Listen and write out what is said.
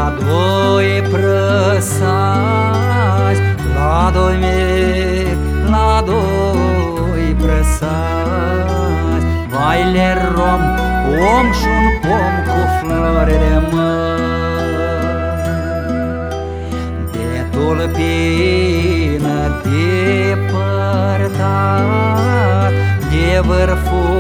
doi prăsați, la doi mici, la doi prăsați, vaile rom, om și-un pom cu flori de măr. De tulpină depărtat, de vârful